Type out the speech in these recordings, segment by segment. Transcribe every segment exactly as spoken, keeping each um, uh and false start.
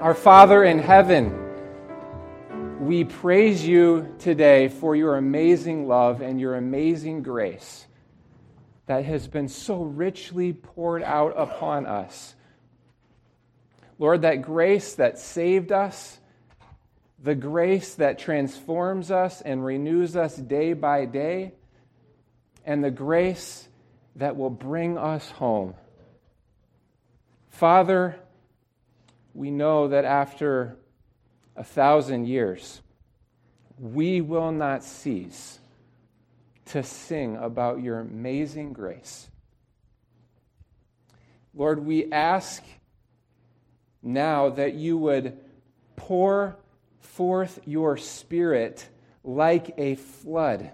Our Father in heaven, we praise you today for your amazing love and your amazing grace that has been so richly poured out upon us. Lord, that grace that saved us, the grace that transforms us and renews us day by day, and the grace that will bring us home. Father, we know that after a thousand years, we will not cease to sing about your amazing grace. Lord, we ask now that you would pour forth your Spirit like a flood,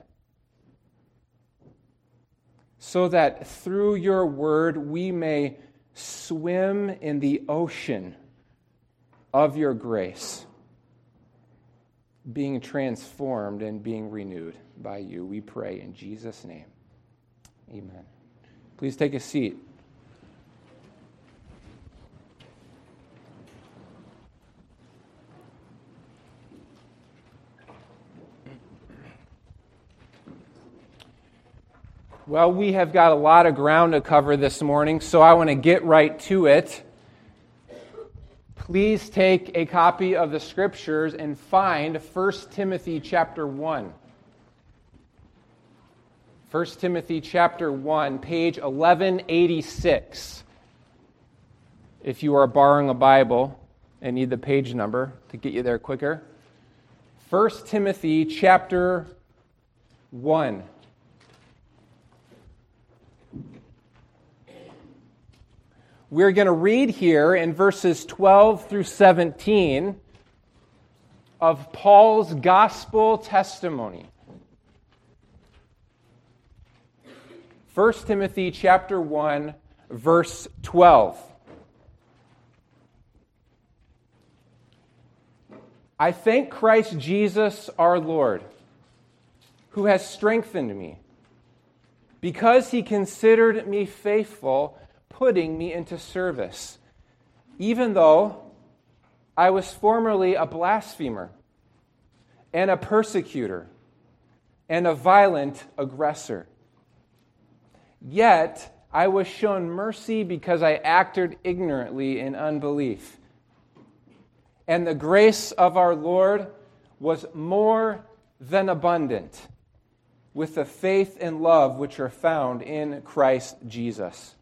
so that through your word we may swim in the ocean of your grace, being transformed and being renewed by you. We pray in Jesus' name. Amen. Please take a seat. Well, we have got a lot of ground to cover this morning, so I want to get right to it. Please take a copy of the Scriptures and find First Timothy chapter one. First Timothy chapter one, page eleven eighty-six. If you are borrowing a Bible and need the page number to get you there quicker. First Timothy chapter one. We're going to read here in verses twelve through seventeen of Paul's gospel testimony. First Timothy chapter one, verse twelve. I thank Christ Jesus our Lord, who has strengthened me, because he considered me faithful, putting me into service, even though I was formerly a blasphemer and a persecutor and a violent aggressor. Yet I was shown mercy because I acted ignorantly in unbelief. And the grace of our Lord was more than abundant with the faith and love which are found in Christ Jesus.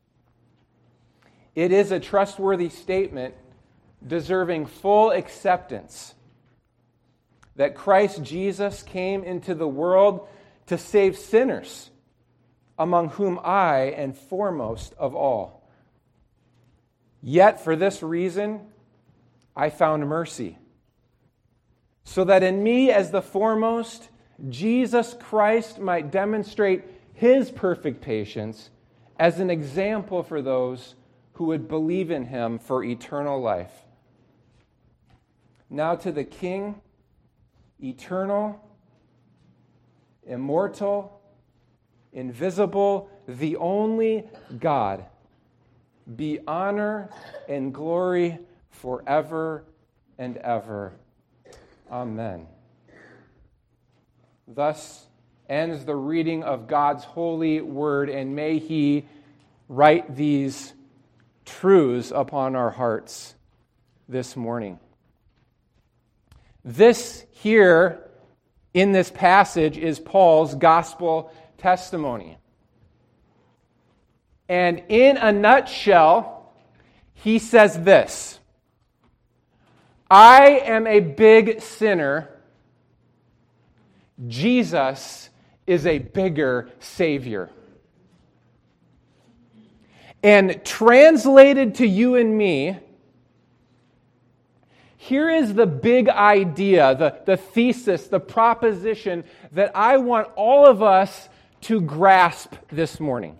It is a trustworthy statement deserving full acceptance that Christ Jesus came into the world to save sinners, among whom I am foremost of all. Yet for this reason I found mercy, so that in me as the foremost, Jesus Christ might demonstrate his perfect patience as an example for those who would believe in him for eternal life. Now to the King, eternal, immortal, invisible, the only God, be honor and glory forever and ever. Amen. Thus ends the reading of God's holy word, and may he write these truths upon our hearts this morning. This here in this passage is Paul's gospel testimony. And in a nutshell, he says this: I am a big sinner. Jesus is a bigger Savior. And translated to you and me, here is the big idea, the, the thesis, the proposition that I want all of us to grasp this morning.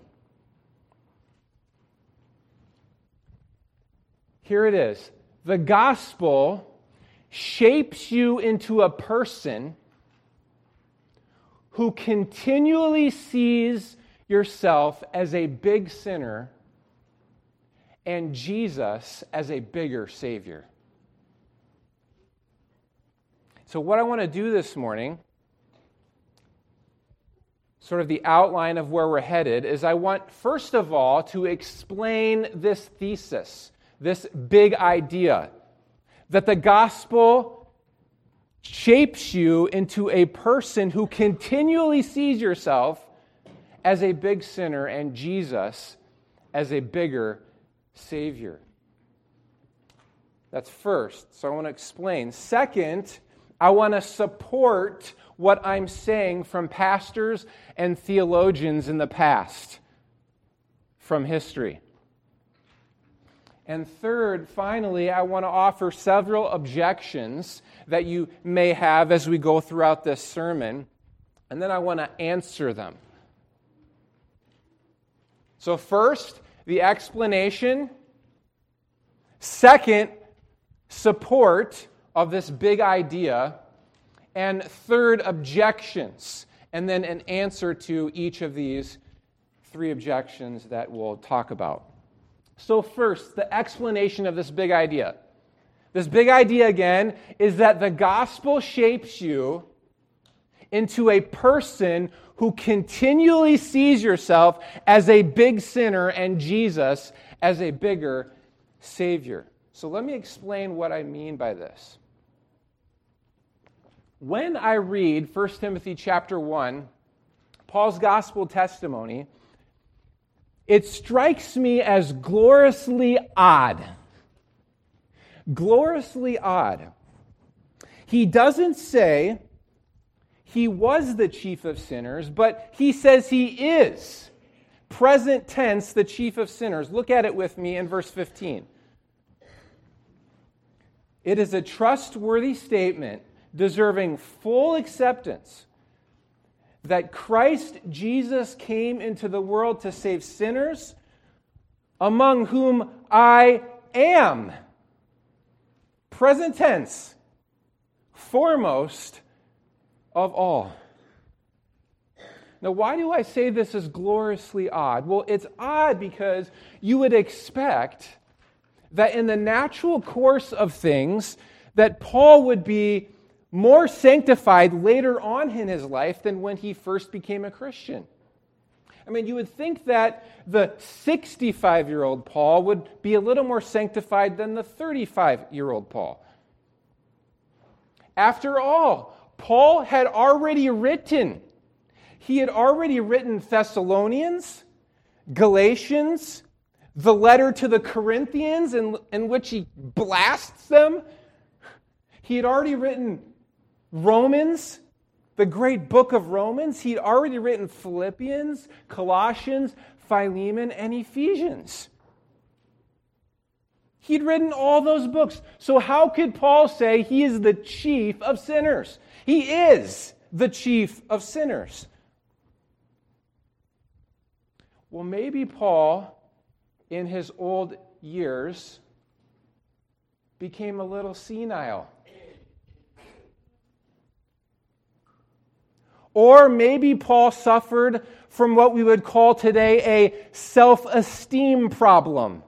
Here it is. The gospel shapes you into a person who continually sees yourself as a big sinner and Jesus as a bigger Savior. So what I want to do this morning, sort of the outline of where we're headed, is I want, first of all, to explain this thesis, this big idea, that the gospel shapes you into a person who continually sees yourself as a big sinner and Jesus as a bigger Savior. That's first. So I want to explain. Second, I want to support what I'm saying from pastors and theologians in the past, from history. And third, finally, I want to offer several objections that you may have as we go throughout this sermon, and then I want to answer them. So first, the explanation. Second, support of this big idea. And third, objections. And then an answer to each of these three objections that we'll talk about. So first, the explanation of this big idea. This big idea, again, is that the gospel shapes you into a person who continually sees yourself as a big sinner and Jesus as a bigger Savior. So let me explain what I mean by this. When I read First Timothy chapter one, Paul's gospel testimony, it strikes me as gloriously odd. Gloriously odd. He doesn't say he was the chief of sinners, but he says he is, present tense, the chief of sinners. Look at it with me in verse fifteen. It is a trustworthy statement deserving full acceptance that Christ Jesus came into the world to save sinners, among whom I am, present tense, foremost of all. Now, why do I say this is gloriously odd? Well, it's odd because you would expect that in the natural course of things, that Paul would be more sanctified later on in his life than when he first became a Christian. I mean, you would think that the sixty-five-year-old Paul would be a little more sanctified than the thirty-five-year-old Paul. After all, Paul had already written. He had already written Thessalonians, Galatians, the letter to the Corinthians in, in which he blasts them. He had already written Romans, the great book of Romans. He'd already written Philippians, Colossians, Philemon, and Ephesians. He'd written all those books. So how could Paul say he is the chief of sinners? He is the chief of sinners. Well, maybe Paul, in his old years, became a little senile. Or maybe Paul suffered from what we would call today a self-esteem problem.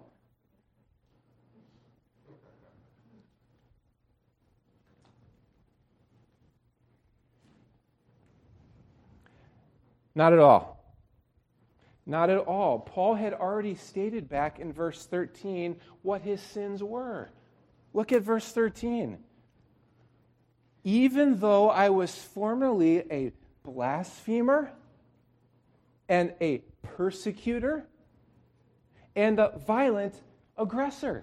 Not at all. Not at all. Paul had already stated back in verse thirteen what his sins were. Look at verse thirteen. Even though I was formerly a blasphemer and a persecutor and a violent aggressor.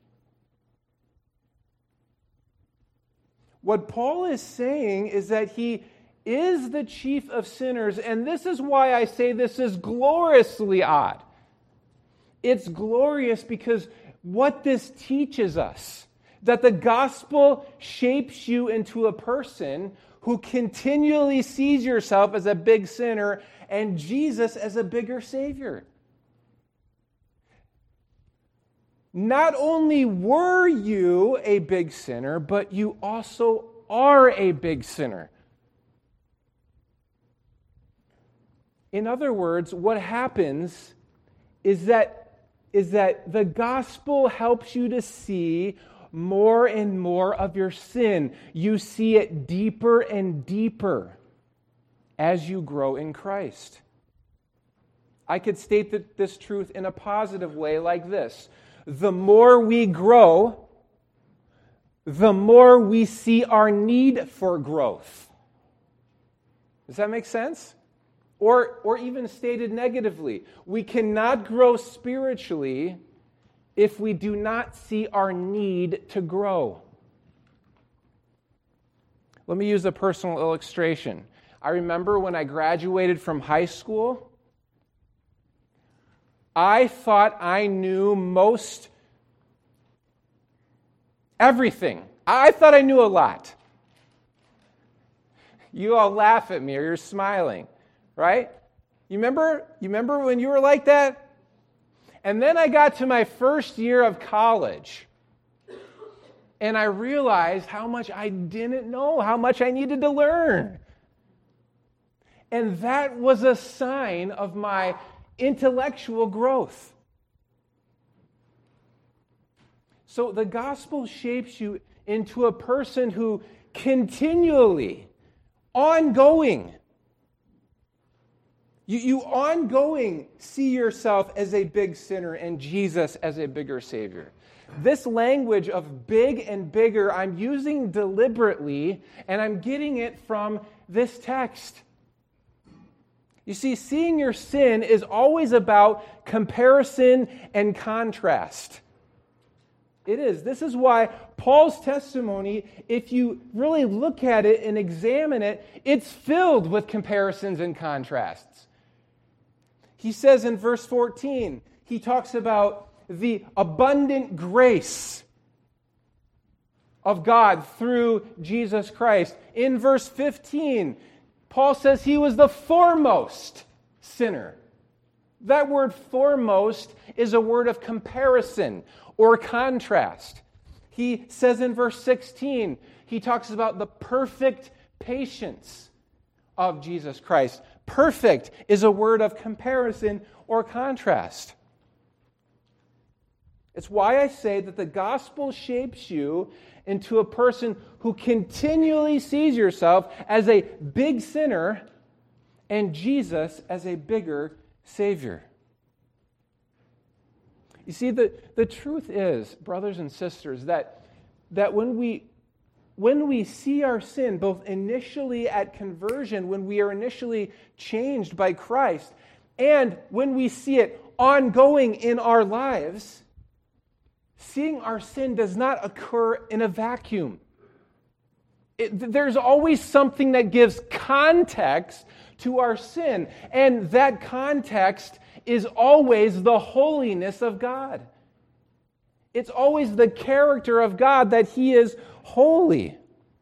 What Paul is saying is that he is the chief of sinners, and this is why I say this is gloriously odd. It's glorious because what this teaches us, that the gospel shapes you into a person who continually sees yourself as a big sinner and Jesus as a bigger Savior. Not only were you a big sinner, but you also are a big sinner. In other words, what happens is that, is that the gospel helps you to see more and more of your sin. You see it deeper and deeper as you grow in Christ. I could state that this truth in a positive way like this. The more we grow, the more we see our need for growth. Does that make sense? Or, or even stated negatively, we cannot grow spiritually if we do not see our need to grow. Let me use a personal illustration. I remember when I graduated from high school, I thought I knew most everything. I thought I knew a lot. You all laugh at me or you're smiling, right? You remember, you remember when you were like that? And then I got to my first year of college, and I realized how much I didn't know, how much I needed to learn. And that was a sign of my intellectual growth. So the gospel shapes you into a person who continually, ongoing, you, you ongoing see yourself as a big sinner and Jesus as a bigger Savior. This language of big and bigger, I'm using deliberately, and I'm getting it from this text. You see, seeing your sin is always about comparison and contrast. It is. This is why Paul's testimony, if you really look at it and examine it, it's filled with comparisons and contrasts. He says in verse fourteen, he talks about the abundant grace of God through Jesus Christ. In verse fifteen, Paul says he was the foremost sinner. That word foremost is a word of comparison or contrast. He says in verse sixteen, he talks about the perfect patience of Jesus Christ. Perfect is a word of comparison or contrast. It's why I say that the gospel shapes you into a person who continually sees yourself as a big sinner and Jesus as a bigger Savior. You see, the, the truth is, brothers and sisters, that, that when we when we see our sin, both initially at conversion, when we are initially changed by Christ, and when we see it ongoing in our lives, seeing our sin does not occur in a vacuum. It, there's always something that gives context to our sin, and that context is always the holiness of God. It's always the character of God that He is holy.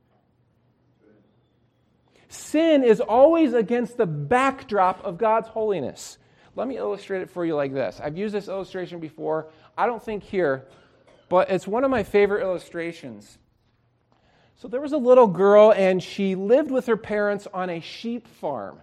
Sin is always against the backdrop of God's holiness. Let me illustrate it for you like this. I've used this illustration before. I don't think here, but it's one of my favorite illustrations. So there was a little girl, and she lived with her parents on a sheep farm.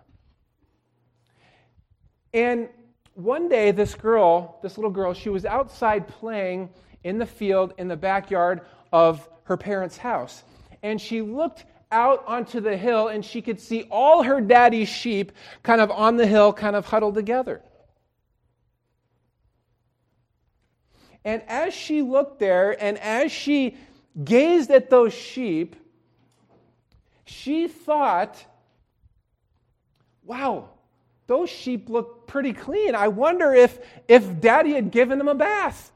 And one day, this girl, this little girl, she was outside playing in the field in the backyard of her parents' house. And she looked out onto the hill, and she could see all her daddy's sheep kind of on the hill, kind of huddled together. And as she looked there, and as she gazed at those sheep, she thought, wow, those sheep look pretty clean. I wonder if, if Daddy had given them a bath.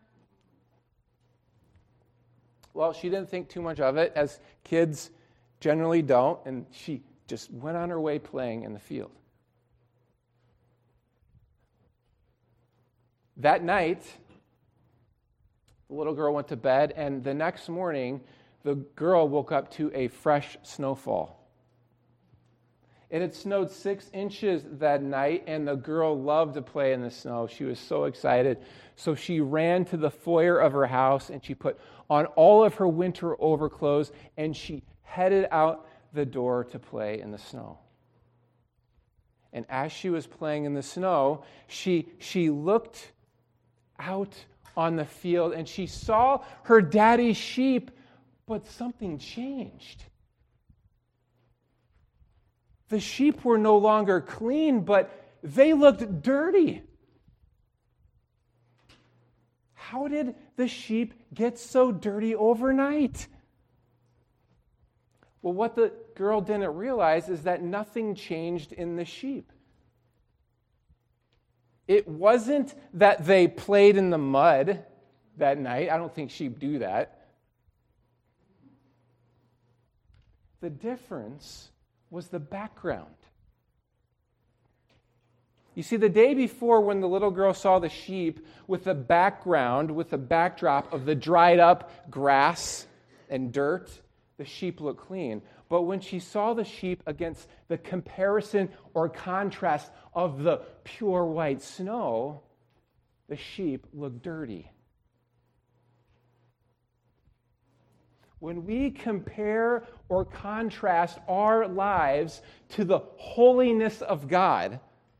Well, she didn't think too much of it, as kids generally don't, and she just went on her way playing in the field. That night, the little girl went to bed, and the next morning, the girl woke up to a fresh snowfall. It had snowed six inches that night, and the girl loved to play in the snow. She was so excited. So she ran to the foyer of her house, and she put on all of her winter overclothes, and she headed out the door to play in the snow. And as she was playing in the snow, she, she looked out on the field, and she saw her daddy's sheep, but something changed. The sheep were no longer clean, but they looked dirty. How did the sheep get so dirty overnight? Well, what the girl didn't realize is that nothing changed in the sheep. It wasn't that they played in the mud that night. I don't think sheep do that. The difference was the background. You see, the day before, when the little girl saw the sheep with the background, with the backdrop of the dried up grass and dirt, the sheep looked clean. But when she saw the sheep against the comparison or contrast of the pure white snow, the sheep looked dirty. When we compare or contrast our lives to the holiness of God,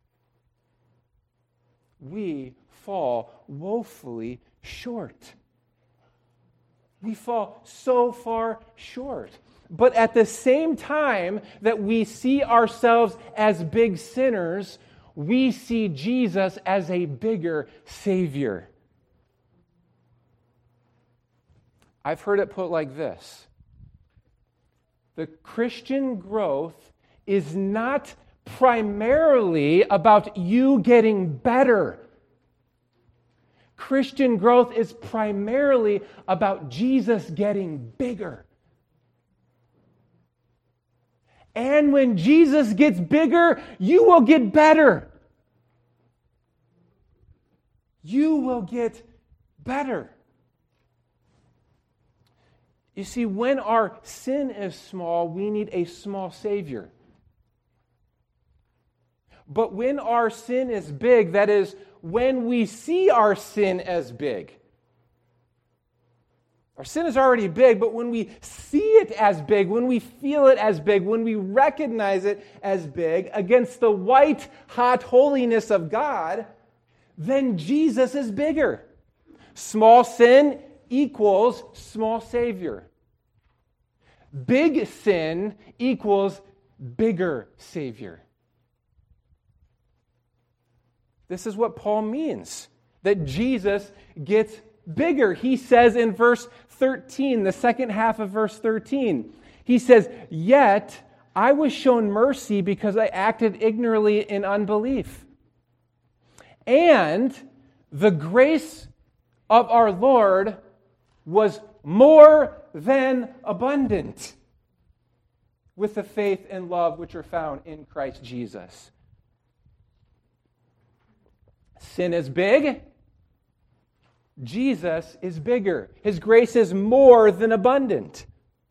we fall woefully short. We fall so far short. But at the same time that we see ourselves as big sinners, we see Jesus as a bigger Savior. I've heard it put like this: the Christian growth is not primarily about you getting better. Christian growth is primarily about Jesus getting bigger. And when Jesus gets bigger, you will get better. You will get better. You see, when our sin is small, we need a small Savior. But when our sin is big, that is, when we see our sin as big. Our sin is already big, but when we see it as big, when we feel it as big, when we recognize it as big against the white, hot holiness of God, then Jesus is bigger. Small sin equals small Savior. Big sin equals bigger Savior. This is what Paul means, that Jesus gets bigger. He says in verse thirteen, the second half of verse thirteen, he says, "Yet I was shown mercy because I acted ignorantly in unbelief. And the grace of our Lord was more than abundant with the faith and love which are found in Christ Jesus." Sin is big. Jesus is bigger. His grace is more than abundant.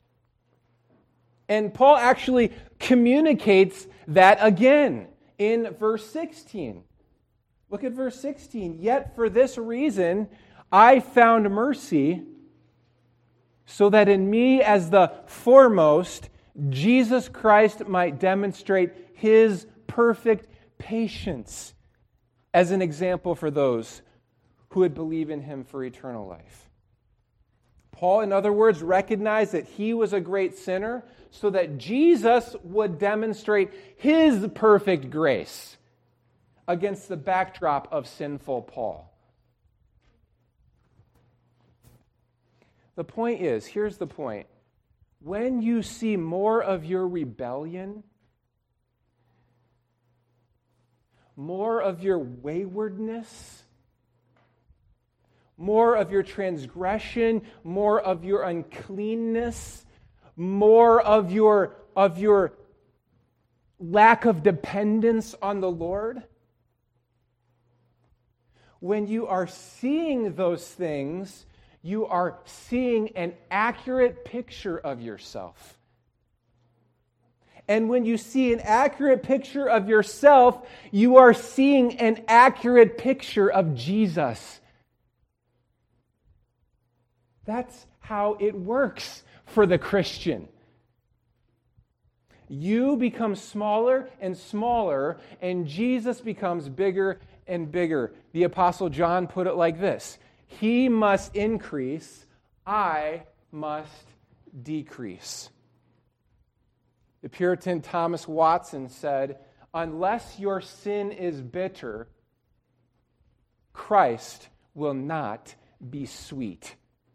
And Paul actually communicates that again in verse sixteen. Look at verse sixteen. "Yet for this reason I found mercy, so that in me as the foremost, Jesus Christ might demonstrate his perfect patience as an example for those who would believe in him for eternal life." Paul, in other words, recognized that he was a great sinner so that Jesus would demonstrate his perfect grace against the backdrop of sinful Paul. The point is, here's the point. When you see more of your rebellion, more of your waywardness, more of your transgression, more of your uncleanness, more of your, of your lack of dependence on the Lord, when you are seeing those things, you are seeing an accurate picture of yourself. And when you see an accurate picture of yourself, you are seeing an accurate picture of Jesus. That's how it works for the Christian. You become smaller and smaller, and Jesus becomes bigger and bigger. The Apostle John put it like this. He must increase, I must decrease. The Puritan Thomas Watson said, unless your sin is bitter, Christ will not be sweet.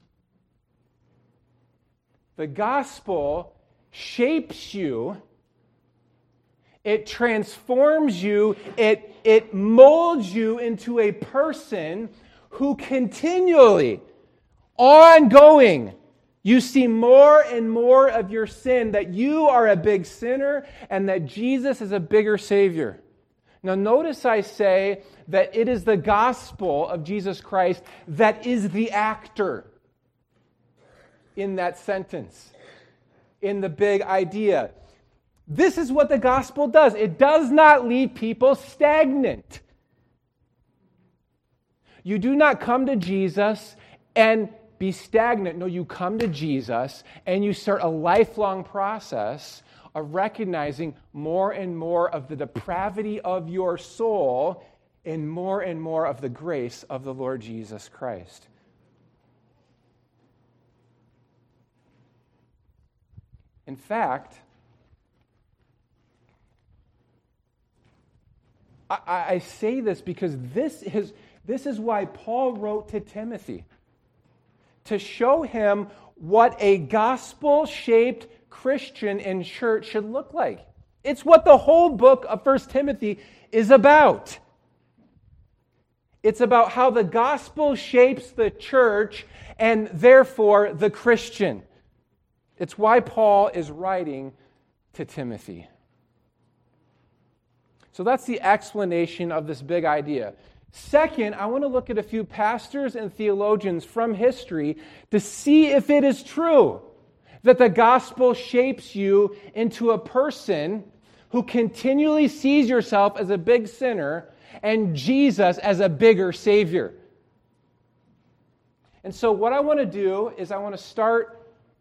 The gospel shapes you, it transforms you, it, it molds you into a person who continually, ongoing, you see more and more of your sin, that you are a big sinner and that Jesus is a bigger Savior. Now notice I say that it is the gospel of Jesus Christ that is the actor in that sentence, in the big idea. This is what the gospel does. It does not leave people stagnant. You do not come to Jesus and be stagnant. No, you come to Jesus and you start a lifelong process of recognizing more and more of the depravity of your soul and more and more of the grace of the Lord Jesus Christ. In fact, I, I say this because this is, this is why Paul wrote to Timothy, to show him what a gospel-shaped Christian and church should look like. It's what the whole book of First Timothy is about. It's about how the gospel shapes the church and therefore the Christian. It's why Paul is writing to Timothy. So that's the explanation of this big idea. Second, I want to look at a few pastors and theologians from history to see if it is true that the gospel shapes you into a person who continually sees yourself as a big sinner and Jesus as a bigger Savior. And so what I want to do is I want to start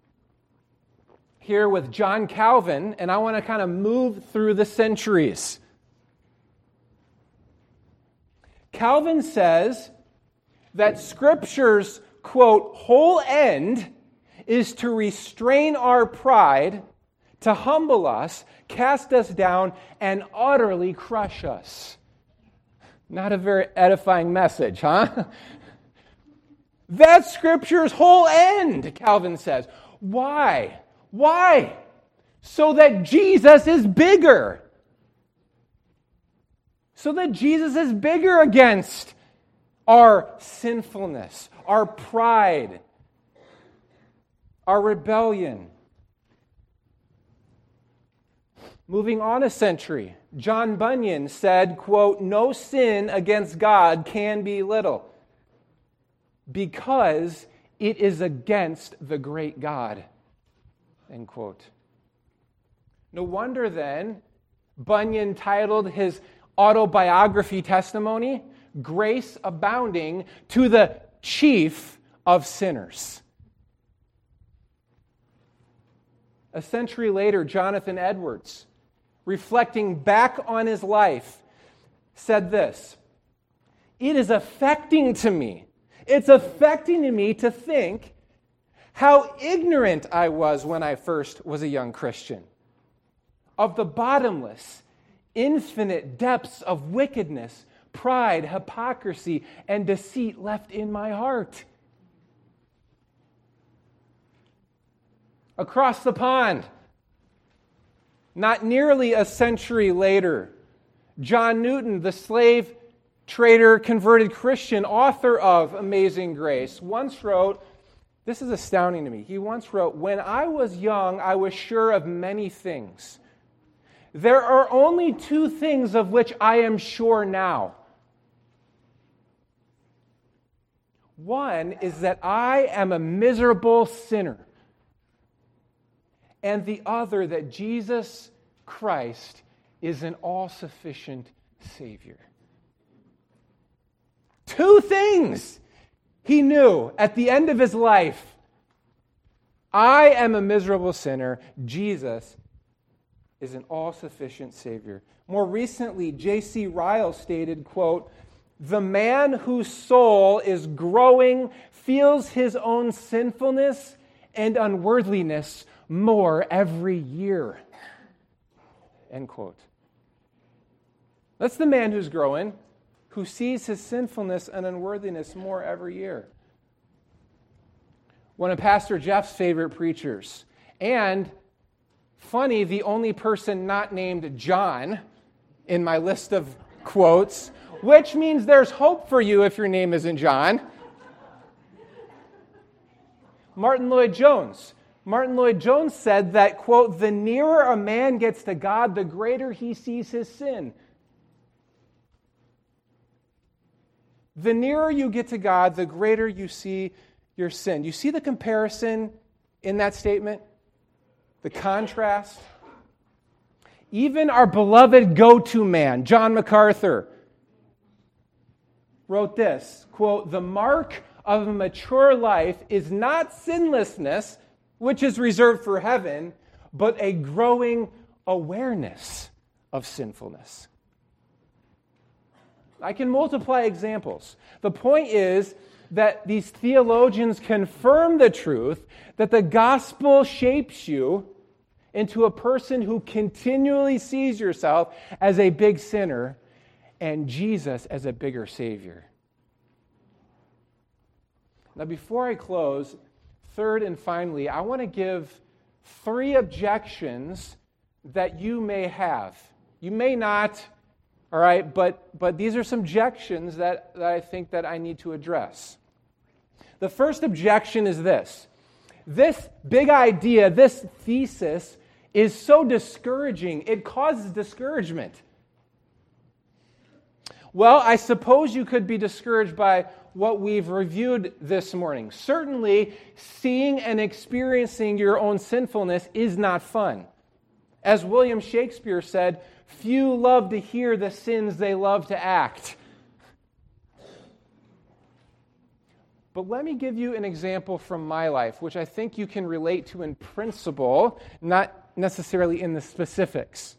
here with John Calvin, and I want to kind of move through the centuries. Calvin says that Scripture's, quote, whole end is to restrain our pride, to humble us, cast us down, and utterly crush us. Not a very edifying message, huh? That's Scripture's whole end, Calvin says. Why? Why? So that Jesus is bigger. So that Jesus is bigger against our sinfulness, our pride, our rebellion. Moving on a century, John Bunyan said, quote, "No sin against God can be little, because it is against the great God." End quote. No wonder then Bunyan titled his autobiography testimony, "Grace Abounding to the Chief of Sinners." A century later, Jonathan Edwards, reflecting back on his life, said this, "It is affecting to me, it's affecting to me to think how ignorant I was when I first was a young Christian of the bottomless, infinite depths of wickedness, pride, hypocrisy, and deceit left in my heart." Across the pond, not nearly a century later, John Newton, the slave trader converted Christian, author of Amazing Grace, once wrote, this is astounding to me, he once wrote, "When I was young, I was sure of many things. There are only two things of which I am sure now. One is that I am a miserable sinner, and the other that Jesus Christ is an all-sufficient Savior." Two things he knew at the end of his life. I am a miserable sinner. Jesus is an all-sufficient Savior. More recently, J C Ryle stated, quote, The man whose soul is growing feels his own sinfulness and unworthiness more every year. End quote. That's the man who's growing, who sees his sinfulness and unworthiness more every year. One of Pastor Jeff's favorite preachers, and funny, the only person not named John in my list of quotes, which means there's hope for you if your name isn't John. Martin Lloyd-Jones. Martin Lloyd-Jones said that, quote, the nearer a man gets to God, the greater he sees his sin. The nearer you get to God, the greater you see your sin. You see the comparison in that statement? The contrast? Even our beloved go-to man, John MacArthur, wrote this, quote, the mark of a mature life is not sinlessness, which is reserved for heaven, but a growing awareness of sinfulness. I can multiply examples. The point is that these theologians confirm the truth that the gospel shapes you into a person who continually sees yourself as a big sinner and Jesus as a bigger Savior. Now, before I close, third and finally, I want to give three objections that you may have. You may not, all right, but, but these are some objections that, that I think that I need to address. The first objection is this. This big idea, this thesis, is so discouraging. It causes discouragement. Well, I suppose you could be discouraged by what we've reviewed this morning. Certainly, seeing and experiencing your own sinfulness is not fun. As William Shakespeare said, few love to hear the sins they love to act. But let me give you an example from my life, which I think you can relate to in principle, not necessarily in the specifics.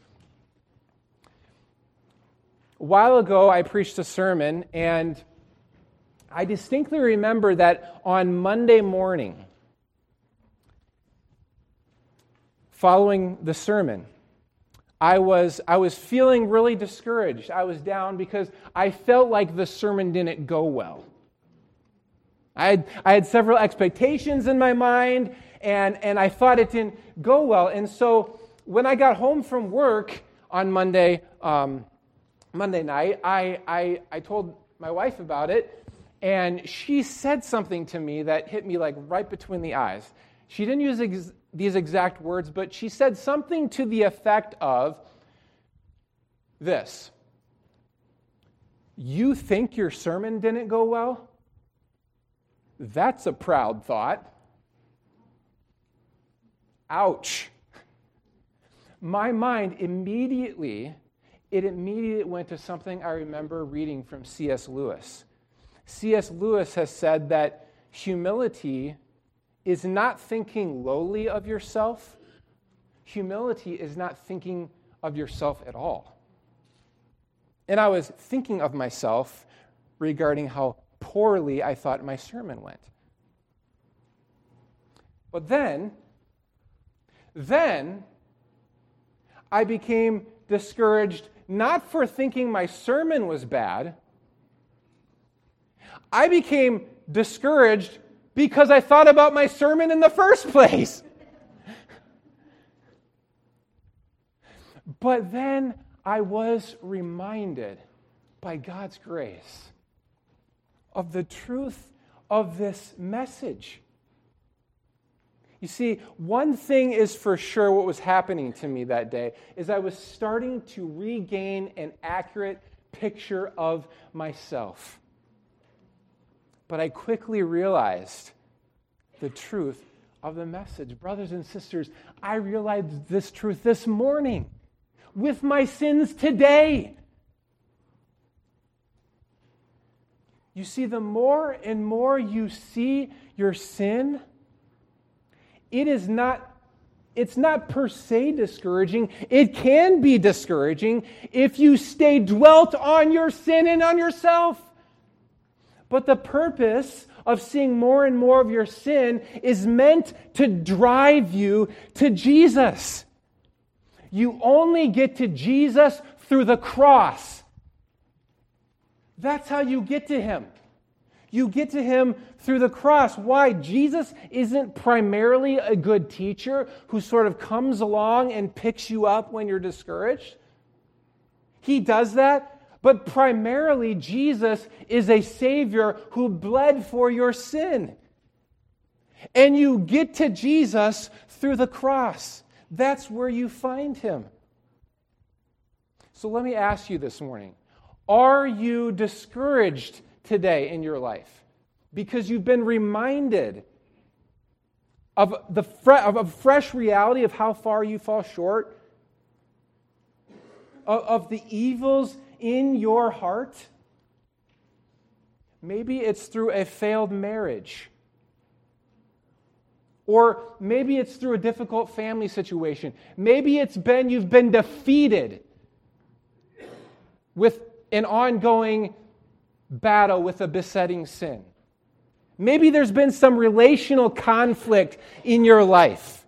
A while ago, I preached a sermon, and I distinctly remember that on Monday morning, following the sermon, I was I was feeling really discouraged. I was down because I felt like the sermon didn't go well. I had, I had several expectations in my mind, and, and I thought it didn't go well. And so when I got home from work on Monday um, Monday night, I, I I told my wife about it, and she said something to me that hit me like right between the eyes. She didn't use ex- these exact words, but she said something to the effect of this. You think your sermon didn't go well? That's a proud thought. Ouch. My mind immediately, it immediately went to something I remember reading from C S Lewis. C S Lewis has said that humility is not thinking lowly of yourself. Humility is not thinking of yourself at all. And I was thinking of myself regarding how poorly I thought my sermon went. But then, then I became discouraged not for thinking my sermon was bad. I became discouraged because I thought about my sermon in the first place. But then I was reminded by God's grace of the truth of this message. You see, one thing is for sure what was happening to me that day is I was starting to regain an accurate picture of myself. But I quickly realized the truth of the message. Brothers and sisters, I realized this truth this morning with my sins today. You see, the more and more you see your sin, it is not, it's not per se discouraging. It can be discouraging if you stay dwelt on your sin and on yourself. But the purpose of seeing more and more of your sin is meant to drive you to Jesus. You only get to Jesus through the cross. That's how you get to Him. You get to Him through the cross. Why? Jesus isn't primarily a good teacher who sort of comes along and picks you up when you're discouraged. He does that. But primarily, Jesus is a Savior who bled for your sin. And you get to Jesus through the cross. That's where you find Him. So let me ask you this morning, are you discouraged today in your life? Because you've been reminded of the fre- of a fresh reality of how far you fall short, of, of the evils in your heart? Maybe it's through a failed marriage. Or maybe it's through a difficult family situation. Maybe it's been you've been defeated with an ongoing battle with a besetting sin. Maybe there's been some relational conflict in your life.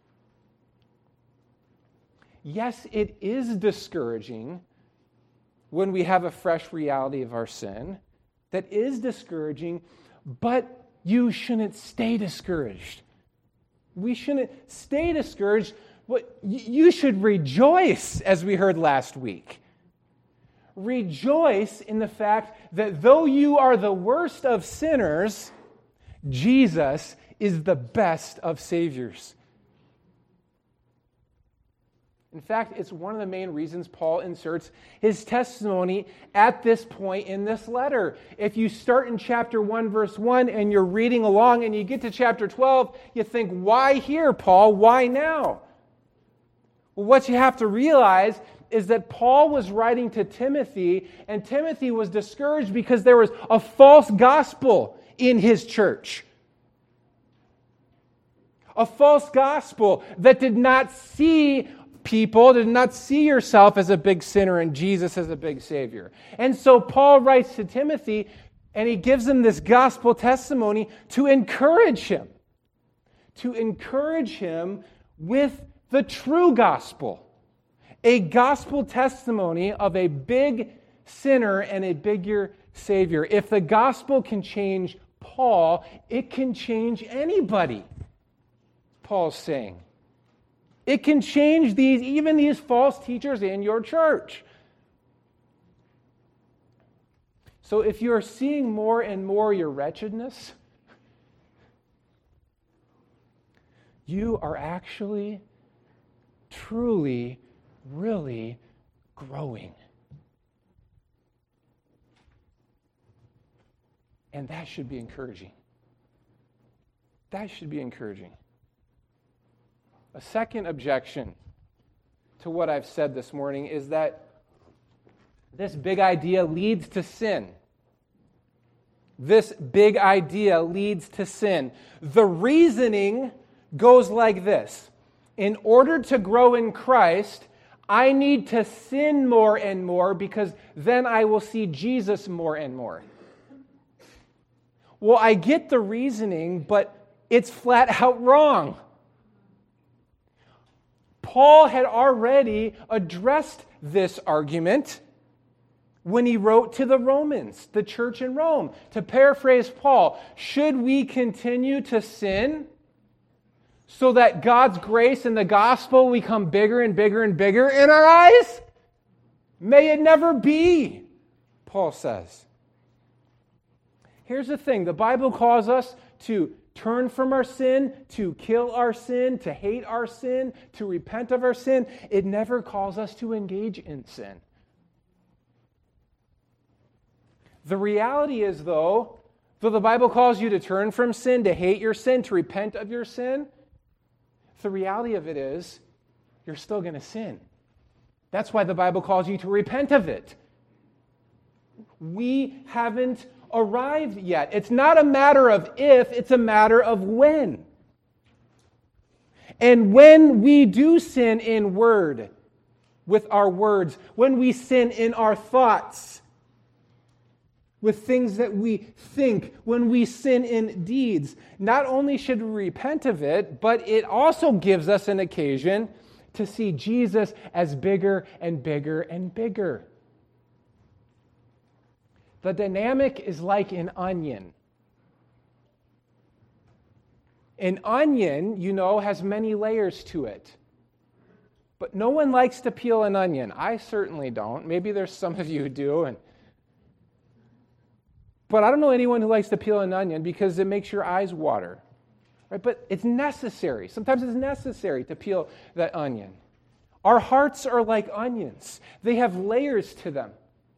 Yes, it is discouraging when we have a fresh reality of our sin. That is discouraging, but you shouldn't stay discouraged. We shouldn't stay discouraged. But you should rejoice, as we heard last week. Rejoice in the fact that though you are the worst of sinners, Jesus is the best of Saviors. In fact, it's one of the main reasons Paul inserts his testimony at this point in this letter. If you start in chapter one, verse one, and you're reading along, and you get to chapter twelve, you think, why here, Paul? Why now? Well, what you have to realize is that Paul was writing to Timothy, and Timothy was discouraged because there was a false gospel in his church. A false gospel that did not see people, did not see yourself as a big sinner and Jesus as a big Savior. And so Paul writes to Timothy, and he gives him this gospel testimony to encourage him. To encourage him with the true gospel. A gospel testimony of a big sinner and a bigger Savior. If the gospel can change Paul, it can change anybody, Paul's saying. It can change these, even these false teachers in your church. So if you're seeing more and more your wretchedness, you are actually, truly, really growing. And that should be encouraging. That should be encouraging. A second objection to what I've said this morning is that this big idea leads to sin. This big idea leads to sin. The reasoning goes like this. In order to grow in Christ, I need to sin more and more because then I will see Jesus more and more. Well, I get the reasoning, but it's flat out wrong. Paul had already addressed this argument when he wrote to the Romans, the church in Rome. To paraphrase Paul, should we continue to sin so that God's grace and the gospel become bigger and bigger and bigger in our eyes? May it never be, Paul says. Here's the thing, the Bible calls us to turn from our sin, to kill our sin, to hate our sin, to repent of our sin. It never calls us to engage in sin. The reality is, though, though the Bible calls you to turn from sin, to hate your sin, to repent of your sin, the reality of it is you're still going to sin. That's why the Bible calls you to repent of it. We haven't arrived yet. It's not a matter of if, it's a matter of when. And when we do sin in word, with our words, when we sin in our thoughts, with things that we think, when we sin in deeds. Not only should we repent of it, but it also gives us an occasion to see Jesus as bigger and bigger and bigger. The dynamic is like an onion. An onion, you know, has many layers to it. But no one likes to peel an onion. I certainly don't. Maybe there's some of you who do. And But I don't know anyone who likes to peel an onion because it makes your eyes water. Right? But it's necessary. Sometimes it's necessary to peel that onion. Our hearts are like onions. They have layers to them.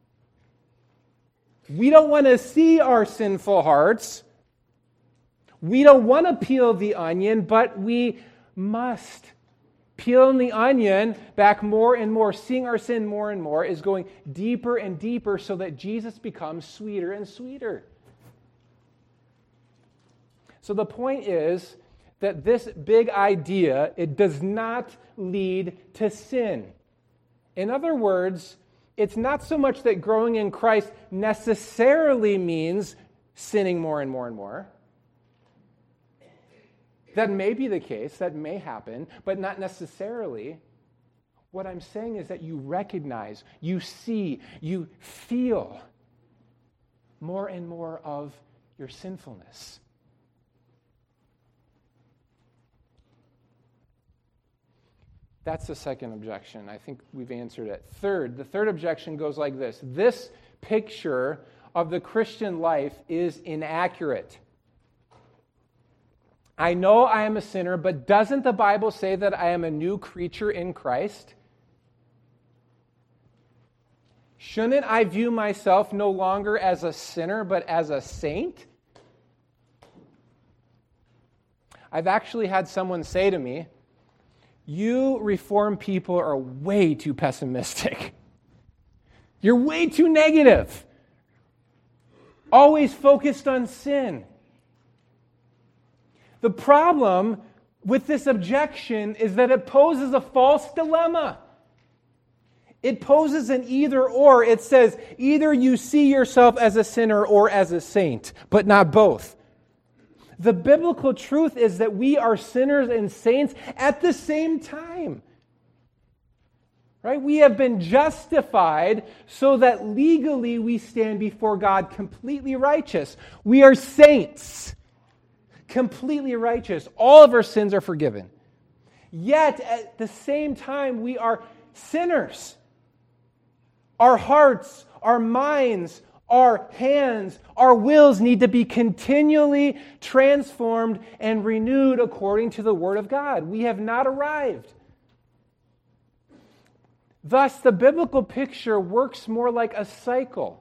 We don't want to see our sinful hearts. We don't want to peel the onion, but we must. Peeling the onion back more and more, seeing our sin more and more, is going deeper and deeper so that Jesus becomes sweeter and sweeter. So the point is that this big idea, it does not lead to sin. In other words, it's not so much that growing in Christ necessarily means sinning more and more and more. That may be the case, that may happen, but not necessarily. What I'm saying is that you recognize, you see, you feel more and more of your sinfulness. That's the second objection. I think we've answered it. Third, the third objection goes like this. This picture of the Christian life is inaccurate. I know I am a sinner, but doesn't the Bible say that I am a new creature in Christ? Shouldn't I view myself no longer as a sinner, but as a saint? I've actually had someone say to me, "You Reformed people are way too pessimistic. You're way too negative. Always focused on sin." The problem with this objection is that it poses a false dilemma. It poses an either or. It says either you see yourself as a sinner or as a saint, but not both. The biblical truth is that we are sinners and saints at the same time. Right? We have been justified so that legally we stand before God completely righteous. We are saints. Completely righteous. All of our sins are forgiven. Yet, at the same time, we are sinners. Our hearts, our minds, our hands, our wills need to be continually transformed and renewed according to the Word of God. We have not arrived. Thus, the biblical picture works more like a cycle.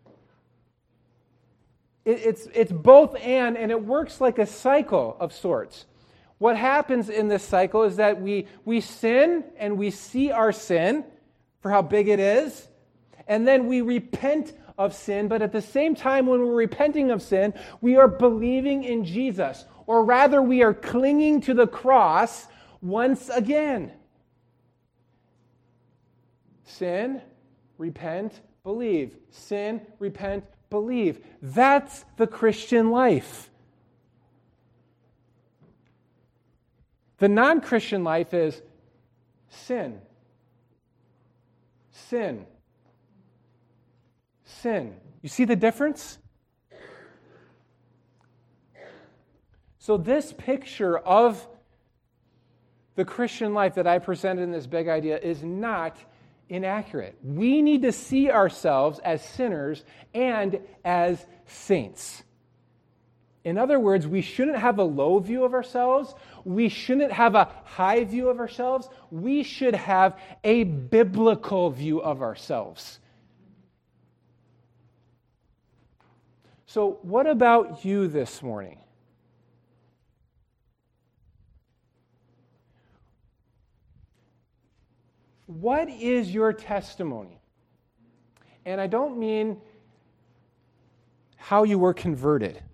It's, it's both and, and it works like a cycle of sorts. What happens in this cycle is that we, we sin and we see our sin for how big it is, and then we repent of sin, but at the same time when we're repenting of sin, we are believing in Jesus, or rather we are clinging to the cross once again. Sin, repent, believe. Sin, repent, believe. That's the Christian life. The non-Christian life is sin. Sin. Sin. You see the difference? So this picture of the Christian life that I presented in this big idea is not inaccurate. We need to see ourselves as sinners and as saints. In other words, we shouldn't have a low view of ourselves. We shouldn't have a high view of ourselves. We should have a biblical view of ourselves. So, what about you this morning? What is your testimony? And I don't mean how you were converted.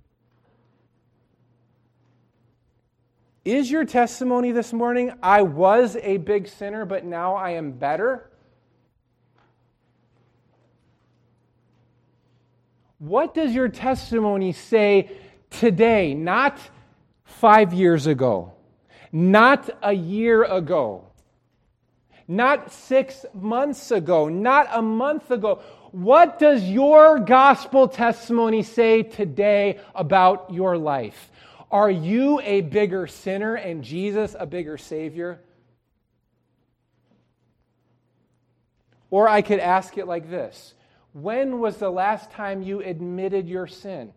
Is your testimony this morning, I was a big sinner, but now I am better? What does your testimony say today? Not five years ago, not a year ago, not six months ago, not a month ago. What does your gospel testimony say today about your life? Are you a bigger sinner and Jesus a bigger Savior? Or I could ask it like this. When was the last time you admitted your sin?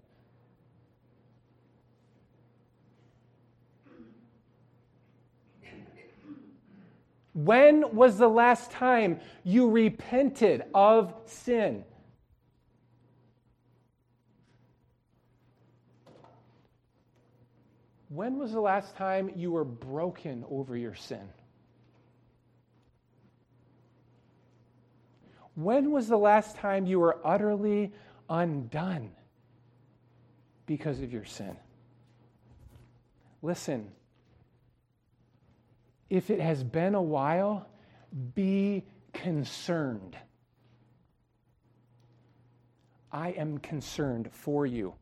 When was the last time you repented of sin? When was the last time you were broken over your sin? When was the last time you were utterly undone because of your sin? Listen. If it has been a while, be concerned. I am concerned for you.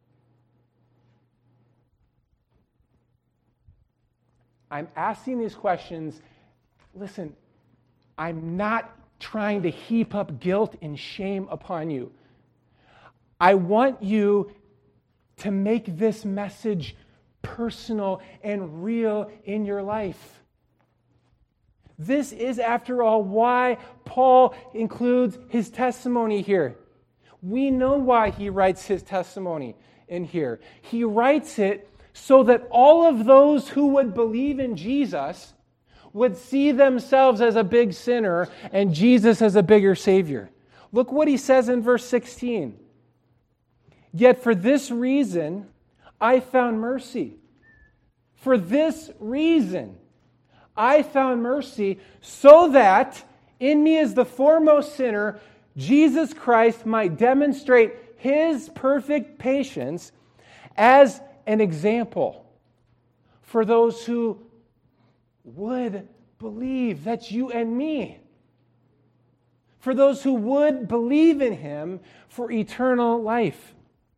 I'm asking these questions. Listen, I'm not trying to heap up guilt and shame upon you. I want you to make this message personal and real in your life. This is, after all, why Paul includes his testimony here. We know why he writes his testimony in here. He writes it so that all of those who would believe in Jesus would see themselves as a big sinner and Jesus as a bigger Savior. Look what he says in verse sixteen. Yet for this reason I found mercy. For this reason I found mercy, so that in me as the foremost sinner, Jesus Christ might demonstrate his perfect patience as an example for those who would believe. That's you and me. For those who would believe in him for eternal life.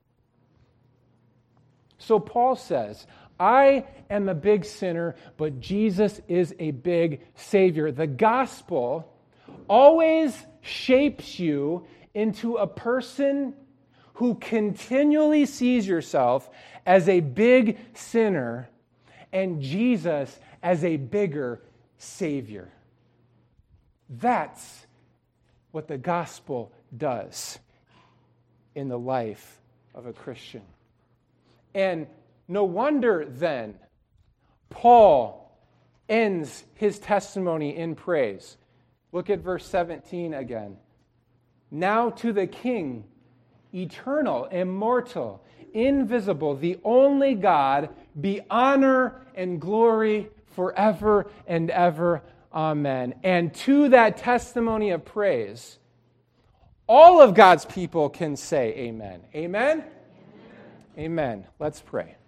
So Paul says, I am a big sinner, but Jesus is a big Savior. The gospel always shapes you into a person who continually sees yourself as a big sinner and Jesus as a bigger Savior. That's what the gospel does in the life of a Christian. And no wonder then Paul ends his testimony in praise. Look at verse seventeen again. Now to the King, eternal, immortal, invisible, the only God, be honor and glory forever and ever. Amen. And to that testimony of praise, all of God's people can say amen. Amen? Amen. Amen. Let's pray.